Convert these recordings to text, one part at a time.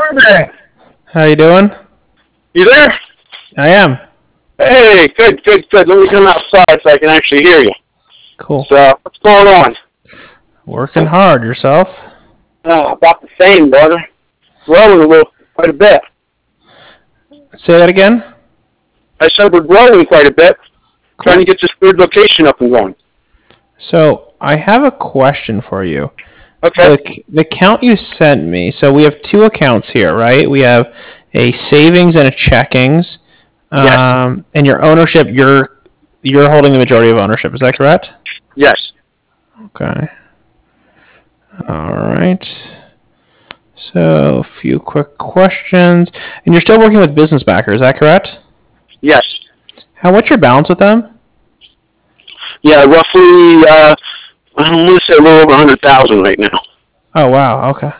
Gordon, How you doing? you there? I am. Hey, good. Let me come outside so I can actually hear you. Cool. So, what's going on? Working hard. Yourself? About the same, brother. Growing quite a bit. Say that again? I said we're growing quite a bit. Cool. Trying to get this third location up and going. So, I have a question for you. Okay. The account you sent me, so we have two accounts here, right? We have a savings and a checkings. Yes. And your ownership, you're holding the majority of ownership. Is that correct? Yes. Okay. All right. So, a few quick questions. And you're still working with Business Backer, is that correct? Yes. What's your balance with them? Yeah, roughly, I'm going to say a little over 100,000 right now. Oh, wow. Okay.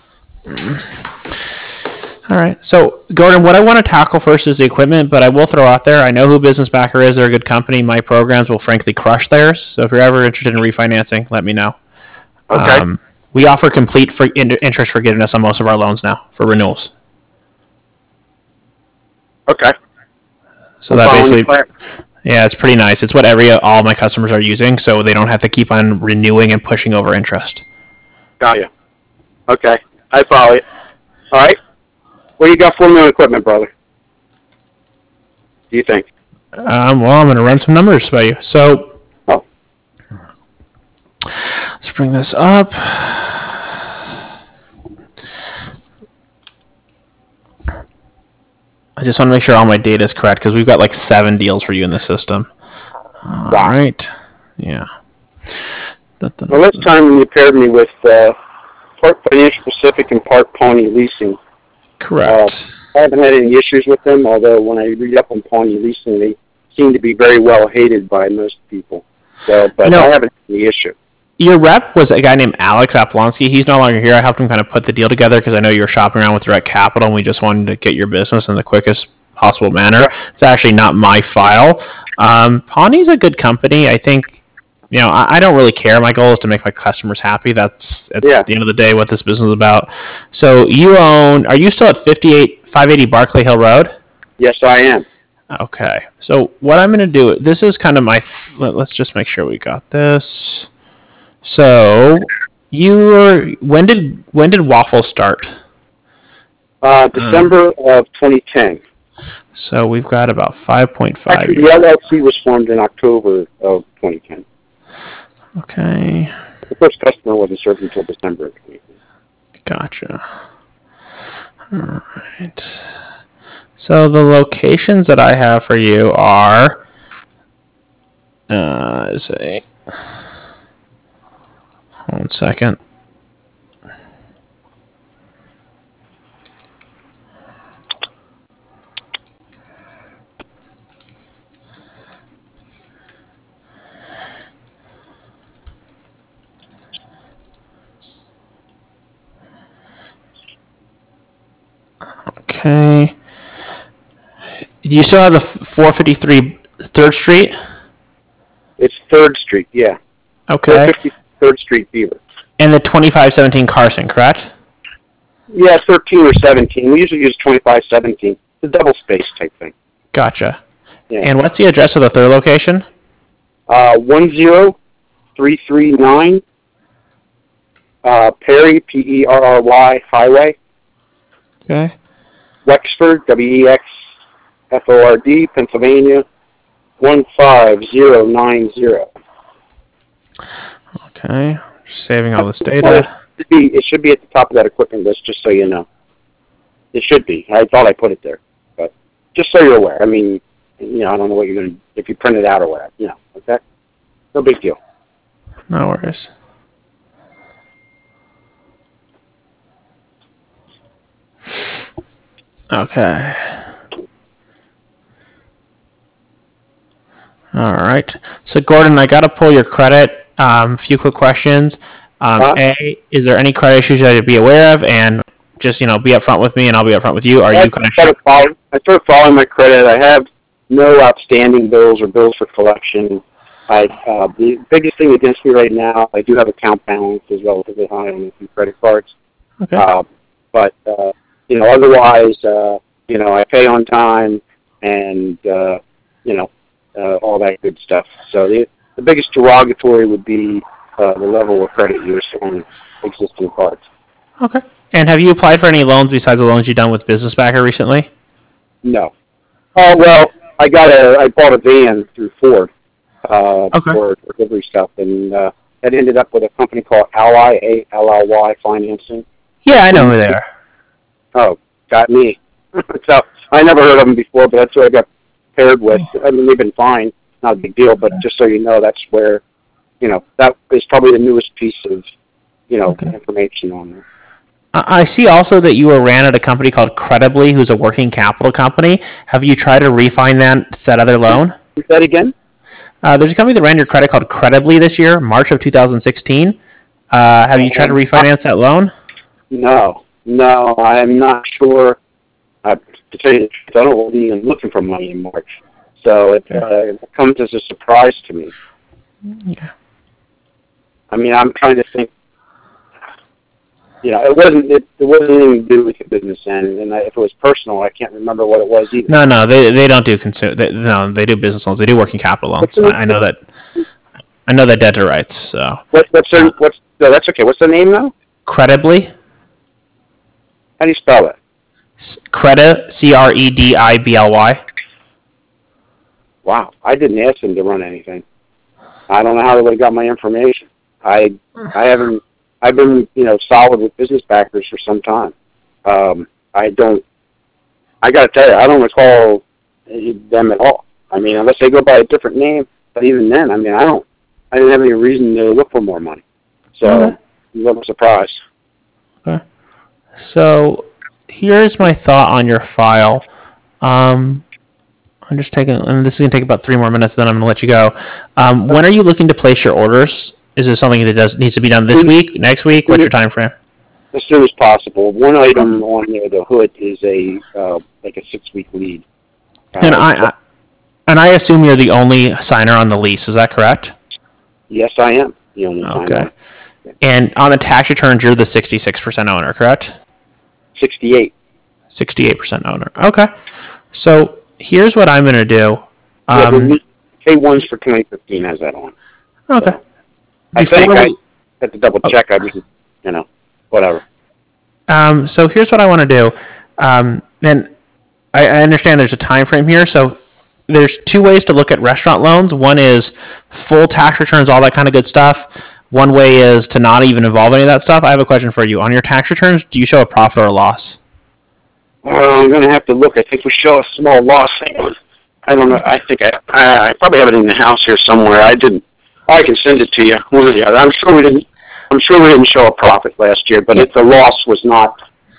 All right. So, Gordon, what I want to tackle first is the equipment, but I will throw out there, I know who Business Backer is. They're a good company. My programs will frankly crush theirs. So, if you're ever interested in refinancing, let me know. Okay. We offer complete interest forgiveness on most of our loans now for renewals. Okay. So that basically, yeah, it's pretty nice. It's what all my customers are using, so they don't have to keep on renewing and pushing over interest. Got you. Okay. I follow you. All right. What do you got for me on equipment, brother? Do you think? Well, I'm going to run some numbers by you. So, Oh. Let's bring this up. I just want to make sure all my data is correct because we've got like 7 deals for you in the system. All right. Yeah. Well, last time you paired me with part Financial Pacific and part Pawnee Leasing. Correct. I haven't had any issues with them, although when I read up on Pawnee Leasing, they seem to be very well hated by most people. So, but I haven't had any issue. Your rep was a guy named Alex Aplonsky. He's no longer here. I helped him kind of put the deal together because I know you were shopping around with Direct Capital, and we just wanted to get your business in the quickest possible manner. Right. It's actually not my file. Pawnee's a good company. I think, I don't really care. My goal is to make my customers happy. That's at the end of the day what this business is about. So are you still at 580 Barclay Hill Road? Yes, I am. Okay. So what I'm going to do, this is kind of let's just make sure we got this. So, when did Waffle start? December of 2010. So we've got about 5.5 Actually, the LLC was formed in October of 2010. Okay. The first customer wasn't served until December of 2010. Gotcha. All right. So the locations that I have for you are, one second. Okay. Do you still have the 453 3rd Street? It's 3rd Street, yeah. Okay. 3rd Street, Beaver. And the 2517 Carson, correct? Yeah, 13 or 17. We usually use 2517. The double space type thing. Gotcha. Yeah. And what's the address of the 3rd location? 10339 Perry, Perry Highway. Okay. Wexford, Wexford, Pennsylvania, 15090. Okay. Just saving all this data. It should be at the top of that equipment list, just so you know. It should be. I thought I put it there, but just so you're aware. I mean, I don't know what you're going to, if you print it out or whatever, okay? No big deal. No worries. Okay. All right. So, Gordon, I got to pull your credit. A few quick questions. A, is there any credit issues I should be aware of? And just, be upfront with me, and I'll be upfront with you. I started following my credit. I have no outstanding bills or bills for collection. The biggest thing against me right now, I do have account balance is relatively high on a few credit cards. Okay. But Otherwise, I pay on time and, all that good stuff. So the biggest derogatory would be the level of credit use on existing cards. Okay. And have you applied for any loans besides the loans you've done with Business Backer recently? No. Oh, well, I bought a van through Ford for delivery stuff, and that ended up with a company called Ally, A-L-L-Y Financing. Yeah, I know who they are. Oh, got me. So I never heard of them before, but that's what I got paired with. I mean, they've been fine. Not a big deal, but just so you know, that's where, that is probably the newest piece of, information on there. I see also that you ran at a company called Credibly, who's a working capital company. Have you tried to refinance that other loan? Say that again? There's a company that ran your credit called Credibly this year, March of 2016. Have you tried to refinance that loan? No, I'm not sure. To tell you the truth, I don't even looking for money in March. So it comes as a surprise to me. Yeah. I mean, I'm trying to think. It wasn't anything to do with the business end, and if it was personal, I can't remember what it was either. No, they don't do they do business loans. They do working capital loans. I know that debt to rights. So no, that's okay. What's the name now? Credibly. How do you spell it? Credit, Credibly. Wow, I didn't ask them to run anything. I don't know how they would have got my information. I've been, solid with Business Backers for some time. I got to tell you, I don't recall them at all. I mean, unless they go by a different name, but even then, I mean, I didn't have any reason to look for more money. So, I'm a little surprised. Okay. So, here's my thought on your file. I'm just taking, and this is going to take about 3 more minutes, then I'm going to let you go. When are you looking to place your orders? Is this something that needs to be done this week, next week? What's your time frame? As soon as possible. One item on the hood is like a 6-week lead. And I assume you're the only signer on the lease. Is that correct? Yes, I am the only signer. Okay. And on the tax returns, you're the 66% owner, correct? 68. 68% owner. Okay. So here's what I'm going to do. The K1s for 2015 has that on. Okay. So, I had to double check. I mean, whatever. So here's what I want to do. And I understand there's a time frame here. So there's 2 ways to look at restaurant loans. One is full tax returns, all that kind of good stuff. One way is to not even involve any of that stuff. I have a question for you. On your tax returns, do you show a profit or a loss? I'm going to have to look. I think we show a small loss. I don't know. I think I probably have it in the house here somewhere. I didn't. I can send it to you. I'm sure we didn't show a profit last year, but the loss was not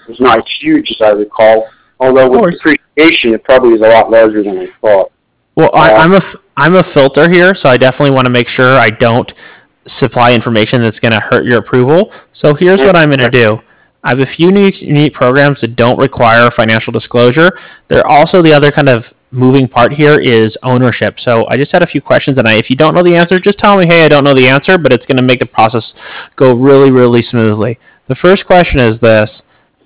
huge as I recall. Although with depreciation, it probably is a lot larger than I thought. Well, I'm a filter here, so I definitely want to make sure I don't supply information that's going to hurt your approval. So here's what I'm going to do. I have a few unique programs that don't require financial disclosure. They're also the other kind of moving part here is ownership. So I just had a few questions, and if you don't know the answer, just tell me, hey, I don't know the answer, but it's going to make the process go really, really smoothly. The first question is this.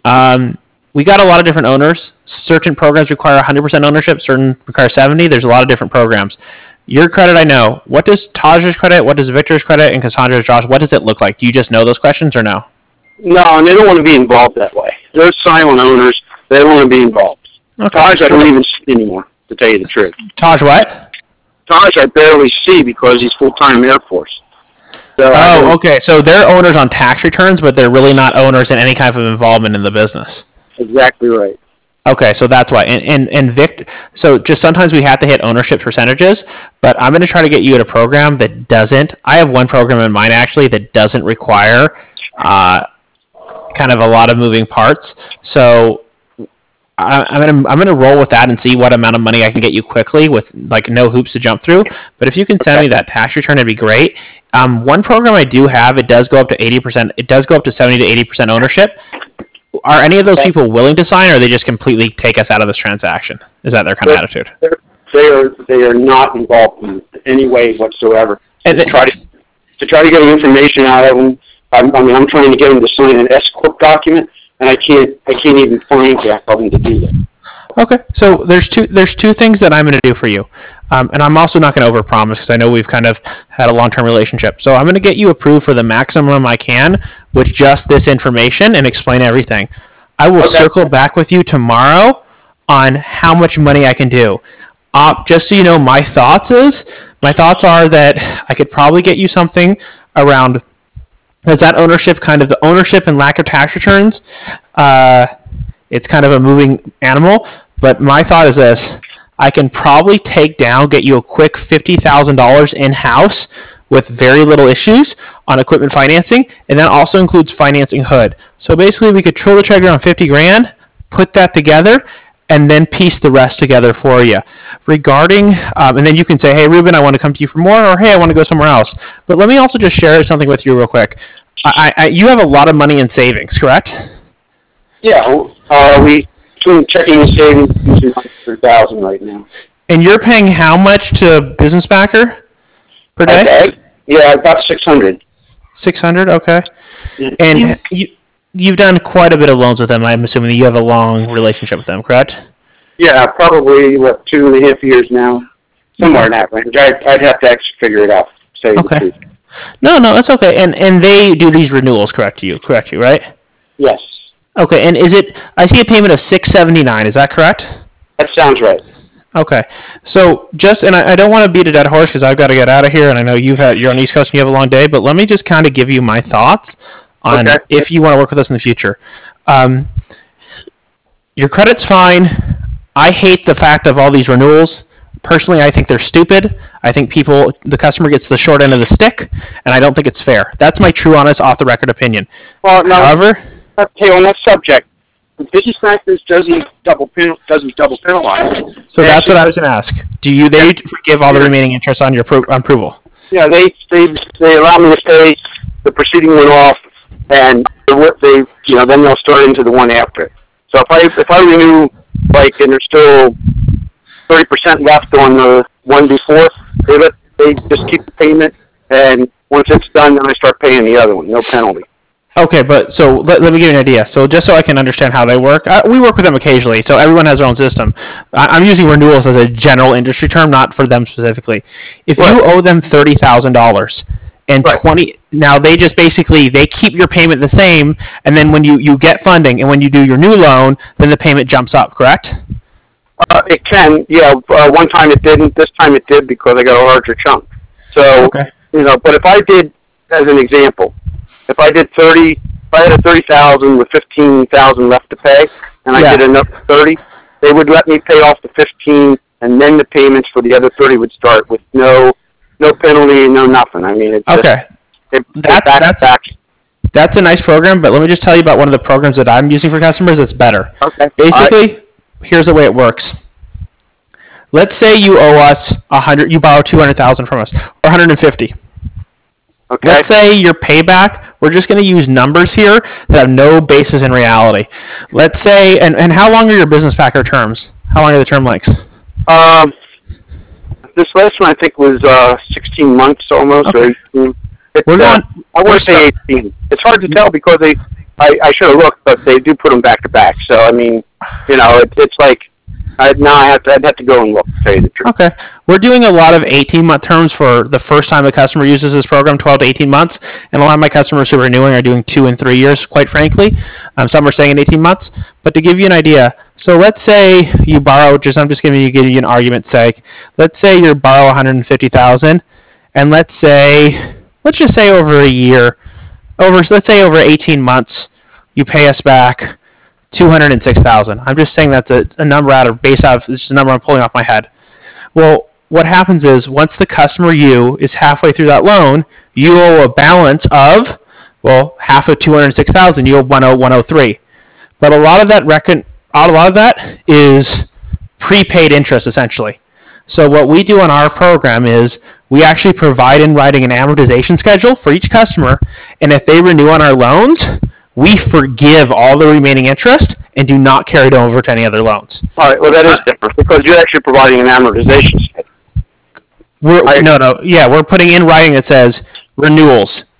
We got a lot of different owners. Certain programs require 100% ownership, certain require 70%. There's a lot of different programs. Your credit, I know. What does Taj's credit, what does Victor's credit, and Cassandra's, Josh, what does it look like? Do you just know those questions or no? No, and they don't want to be involved that way. They're silent owners. They don't want to be involved. Okay. Taj, I don't even see anymore, to tell you the truth. Taj what? Taj, I barely see because he's full-time Air Force. So okay. So they're owners on tax returns, but they're really not owners in any kind of involvement in the business. Exactly right. Okay, so that's why. And Vic, so just sometimes we have to hit ownership percentages, but I'm going to try to get you at a program that doesn't. I have one program in mind, actually, that doesn't require kind of a lot of moving parts. So I'm gonna roll with that and see what amount of money I can get you quickly with like no hoops to jump through. But if you can send me that tax return, it'd be great. One program I do have, it does go up to 80%. It does go up to 70 to 80% ownership. Are any of those people willing to sign, or they just completely take us out of this transaction? Is that their kind of attitude? They are not involved in any way whatsoever. And to try to get information out of them. I'm trying to get them to sign an S-Corp document, and I can't even find that for them to do that. Okay, so there's two things that I'm going to do for you, and I'm also not going to overpromise because I know we've kind of had a long-term relationship. So I'm going to get you approved for the maximum I can with just this information and explain everything. I will circle back with you tomorrow on how much money I can do. Just so you know, my thoughts are that I could probably get you something around. Is that ownership kind of the ownership and lack of tax returns? It's kind of a moving animal. But my thought is this: I can probably get you a quick $50,000 in-house with very little issues on equipment financing, and that also includes financing HUD. So basically, we could pull the trigger on 50 grand, put that together, and then piece the rest together for you. Regarding, and then you can say, hey, Ruben, I want to come to you for more, or hey, I want to go somewhere else. But let me also just share something with you real quick. You have a lot of money in savings, correct? Yeah, we checking and savings using $100,000 right now. And you're paying how much to Business Backer per day? Okay. Yeah, about $600. $600, okay. And you've done quite a bit of loans with them. I'm assuming that you have a long relationship with them, correct? Yeah, probably 2.5 years now, somewhere in that range. I'd have to actually figure it out. Okay. No, that's okay. And they do these renewals, correct you, right? Yes. Okay, and I see a payment of $679, is that correct? That sounds right. Okay, so and I don't want to beat a dead horse because I've got to get out of here, and I know you're on the East Coast and you have a long day, but let me just kind of give you my thoughts on if you want to work with us in the future. Your credit's fine. I hate the fact of all these renewals. Personally, I think they're stupid. I think the customer gets the short end of the stick, and I don't think it's fair. That's my true, honest, off-the-record opinion. Well, no. However... Okay, on that subject, Business Backers doesn't double penalize. So that's what I was going to ask. They forgive all the remaining interest on your approval? Yeah, they allow me to stay. The proceeding went off, and then they'll start into the one after. So if I renew, and there's still 30% left on the one before, they just keep the payment, and once it's done, then I start paying the other one, no penalty. Okay, but so let me give you an idea. So just so I can understand how they work, we work with them occasionally, so everyone has their own system. I'm using renewals as a general industry term, not for them specifically. If you owe them $30,000 and now they just basically they keep your payment the same, and then when you get funding and when you do your new loan, then the payment jumps up, correct? It can, yeah. One time it didn't. This time it did because I got a larger chunk. So but if I did, as an example. If I had a $30,000 with $15,000 left to pay, and I did another 30, they would let me pay off the 15, and then the payments for the other 30 would start with no penalty, no nothing. I mean, it's that's a nice program. But let me just tell you about one of the programs that I'm using for customers that's better. Okay. Basically, here's the way it works. Let's say you owe us $100, you borrow $200,000 from us, or $150. Okay. Let's say your payback, we're just going to use numbers here that have no basis in reality. Let's say, and how long are your Business Backer terms? How long are the term lengths? This last one I think was 16 months almost. Okay. Or 18. I want to say 18. It's hard to tell because I should have looked, but they do put them back to back. So I mean, it's like I'd have to go and look, to tell you the truth. Okay. We're doing a lot of 18-month terms for the first time a customer uses this program, 12 to 18 months. And a lot of my customers who are renewing are doing 2 and 3 years, quite frankly. Some are staying in 18 months. But to give you an idea, so let's say you borrow, I'm just going to give you an argument's sake. Let's say you borrow $150,000, and let's just say over a year, let's say over 18 months, you pay us back $206,000. I'm just saying that's a number it's just a number I'm pulling off my head. Well, what happens is once the customer is halfway through that loan, you owe a balance of half of $206,000. You owe $103. But a lot of that is prepaid interest essentially. So what we do on our program is we actually provide in writing an amortization schedule for each customer, and if they renew on our loans, we forgive all the remaining interest and do not carry it over to any other loans. All right. Well, that is different because you're actually providing an amortization schedule. We're putting in writing that says renewals.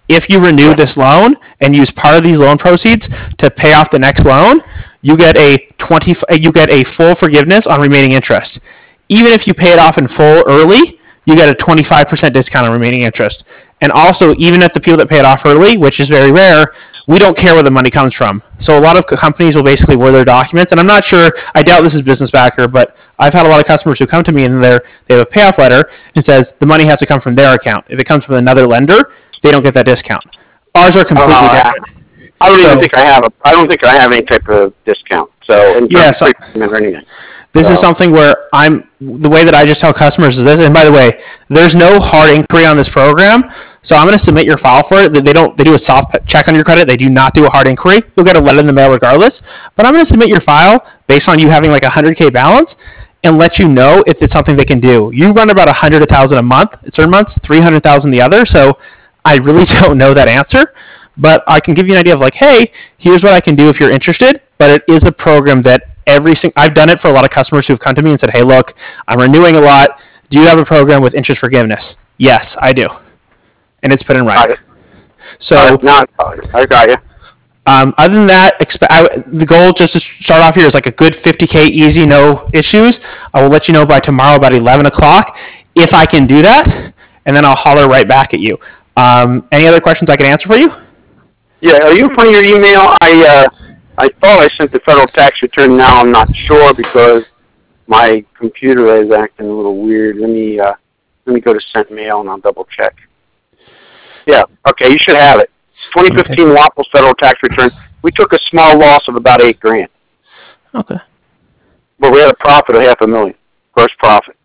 if you renew this loan and use part of these loan proceeds to pay off the next loan, you get a full forgiveness on remaining interest. Even if you pay it off in full early, you get a 25% discount on remaining interest. And also, even if the people that pay it off early, which is very rare, we don't care where the money comes from. So a lot of companies will basically word their documents, and I'm not sure, I doubt this is Business Backer, but I've had a lot of customers who come to me and they have a payoff letter and says the money has to come from their account. If it comes from another lender, they don't get that discount. Ours are completely different. I don't think I have any type of discount. So or anything. This is something where the way that I just tell customers is this, and by the way, there's no hard inquiry on this program, so I'm going to submit your file for it. They do a soft check on your credit. They do not do a hard inquiry. You'll get a letter in the mail regardless, but I'm going to submit your file based on you having like a 100K balance and let you know if it's something they can do. You run about 100,000 a month at certain months, 300,000 the other, so I really don't know that answer, but I can give you an idea of like, hey, here's what I can do if you're interested, but it is a program that I've done it for a lot of customers who've come to me and said, hey, look, I'm renewing a lot. Do you have a program with interest forgiveness? Yes, I do. And it's put in writing. So, I got you. Other than that, the goal just to start off here is like a good 50K easy, no issues. I will let you know by tomorrow about 11 o'clock if I can do that, and then I'll holler right back at you. Any other questions I can answer for you? Yeah, are you putting your email? I thought I sent the federal tax return. Now I'm not sure because my computer is acting a little weird. Let me go to sent mail and I'll double check. Yeah, okay, you should have it. 2015 Wapples federal tax return. We took a small loss of about $8,000. Okay. But we had a profit of $500,000 gross profit.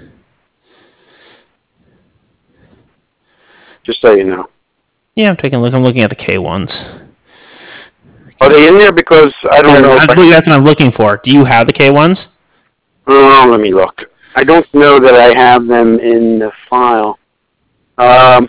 Just so you know. Yeah, I'm taking a look. I'm looking at the K1s. Are they in there? Because I don't know. That's what I'm looking for. Do you have the K1s? Oh, let me look. I don't know that I have them in the file. I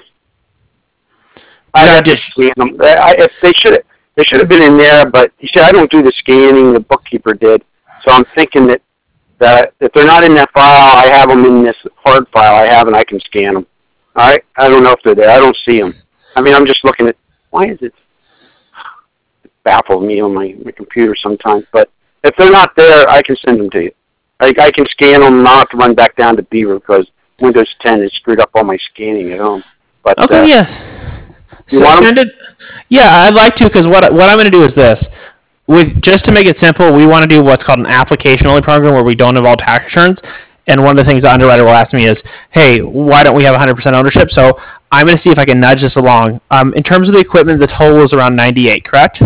just scan them. They should have been in there, but you see, I don't do the scanning. The bookkeeper did. So I'm thinking that if they're not in that file, I have them in this hard file I have, and I can scan them. All right? I don't know if they're there. I don't see them. I mean, I'm just looking at, why is it? It baffles me on my computer sometimes. But if they're not there, I can send them to you. I can scan them, and I'll have to run back down to Beaver because Windows 10 has screwed up all my scanning at home. But, okay, yeah. You want them? Yeah, I'd like to, because what I'm going to do is this. Just to make it simple, we want to do what's called an application-only program where we don't involve tax returns. And one of the things the underwriter will ask me is, hey, why don't we have 100% ownership? So I'm going to see if I can nudge this along. In terms of the equipment, the total was around 98, correct?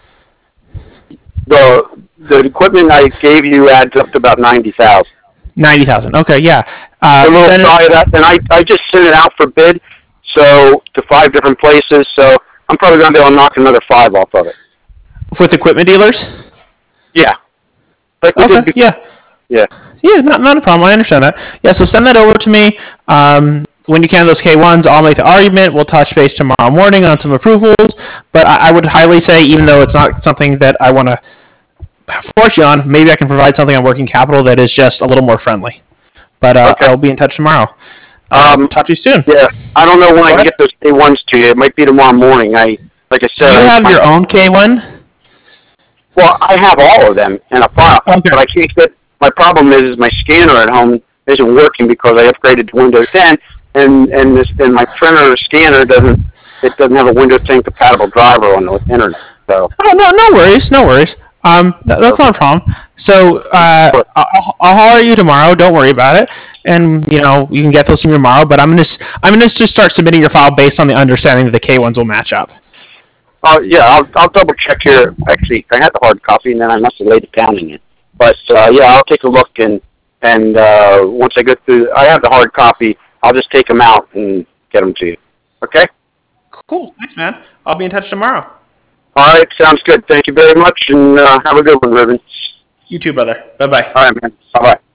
The equipment I gave you adds up to about 90,000. 90,000. Okay, yeah. A little shy of that, and I just sent it out for bid, so to 5 different places. So I'm probably going to be able to knock another 5 off of it. With equipment dealers? Yeah. Okay. Yeah. Yeah. Yeah, not a problem. I understand that. Yeah, so send that over to me. When you can, those K1s, I'll make the argument. We'll touch base tomorrow morning on some approvals. But I would highly say, even though it's not something that I want to force you on, maybe I can provide something on working capital that is just a little more friendly. But okay. I'll be in touch tomorrow. Talk to you soon. Yeah, I don't know when I can get those K1s to you. It might be tomorrow morning. Like I said, do you have your own K1? Well, I have all of them in a file, but I can't get. My problem is my scanner at home isn't working because I upgraded to Windows 10, and my printer scanner doesn't have a Windows 10 compatible driver on the internet. So. Oh no worries. That's not a problem. So I'll holler at you tomorrow. Don't worry about it, and you can get those from you tomorrow. But I'm gonna just start submitting your file based on the understanding that the K1s will match up. Yeah, I'll double check here. Actually, I had the hard copy, and then I must have laid it down in it. But yeah, I'll take a look, and once I get through, I have the hard copy. I'll just take them out and get them to you. Okay? Cool. Thanks, man. I'll be in touch tomorrow. All right, sounds good. Thank you very much, and have a good one, Ruben. You too, brother. Bye-bye. All right, man. Bye-bye.